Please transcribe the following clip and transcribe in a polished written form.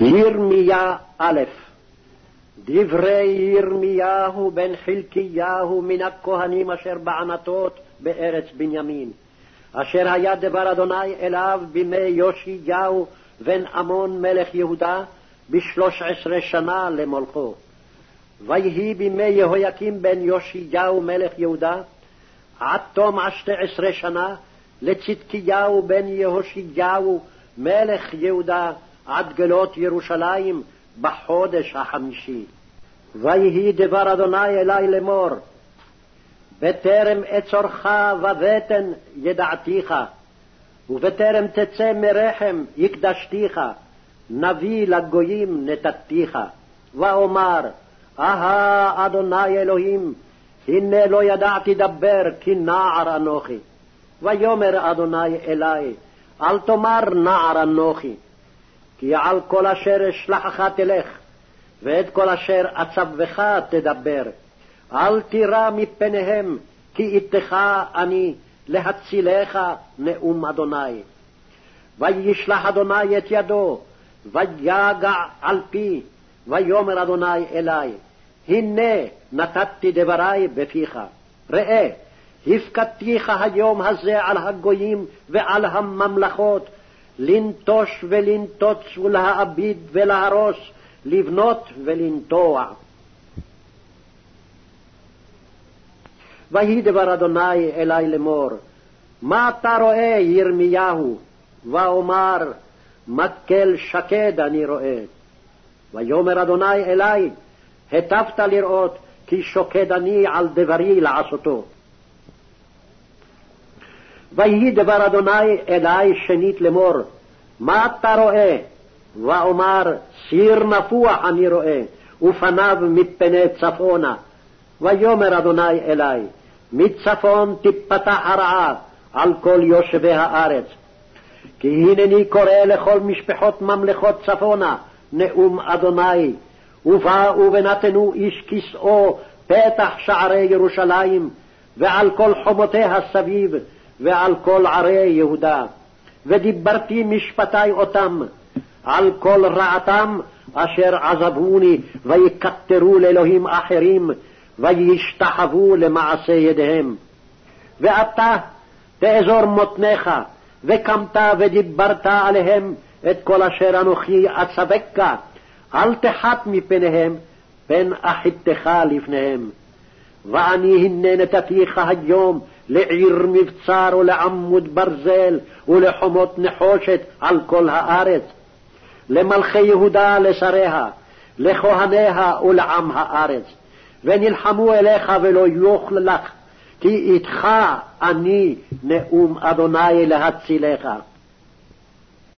ירמיה א'. דברי ירמיהו בן חלקיהו מן הכהנים אשר בענתות בארץ בנימין, אשר היה דבר אדוני אליו בימי יאשיהו בן אמון מלך יהודה 13 שנה למולכו. ויהי בימי יהויקים בן יאשיהו מלך יהודה עד תום 12 שנה לצדקיהו בן יהושיהו מלך יהודה עד גלות ירושלים בחודש החמישי. ויהי דבר אדוני אלי לאמור, בטרם אצורך ובטן ידעתיך, ובטרם תצא מרחם הקדשתיך, נביא לגויים נתתיך. ואומר, אהה אדוני אלוהים, הנה לא ידעתי דבר כי נער אנוכי. ויאמר אדוני אלי, אל תאמר נער אנוכי, כי על כל אשר אשלחך תלך, ואת כל אשר אצווך תדבר. אל תירא מפניהם, כי איתך אני להצילך נאום אדוני. וישלח אדוני את ידו, ויגע על פי, ויאמר אדוני אלי, הנה נתתי דברי בפיך. ראה, הפקדתיך היום הזה על הגויים ועל הממלכות, לנטוש ולנטוץ ולהאביד ולהרוס, לבנות ולנטוע. ויהי דבר אדוני אלי לאמור, מה אתה רואה ירמיהו? ואומר, מקל שקד אני רואה. ויאמר אדוני אלי, היטבת לראות, כי שוקד אני על דברי לעשותו. ויהי דבר אדוני אלי שנית לאמור, מה אתה רואה? ואומר, סיר נפוח אני רואה, ופניו מפני צפונה. ויאמר אדוני אלי, מצפון תפתח הרעה על כל יושבי הארץ. כי הנני קורא לכל משפחות ממלכות צפונה, נאום אדוני, ובאו ונתנו איש כסאו פתח שערי ירושלים, ועל כל חומותיה סביב, ועל כל ערי יהודה. ודיברתי משפטי אותם, על כל רעתם אשר עזבוני, ויקטרו לאלוהים אחרים, וישתחוו למעשה ידיהם. ואתה תאזור מותניך, וקמת ודיברת עליהם את כל אשר אנוכי אצווך, אל תחת מפניהם, פן אחיתך לפניהם. ואני הנה נתתיך היום לעיר מבצר ולעמוד ברזל ולחומות נחושת על כל הארץ, למלכי יהודה לשריה, לכהניה ולעם הארץ. ונלחמו אליך ולא יוכל לך, כי איתך אני נאום אדוני להצילך.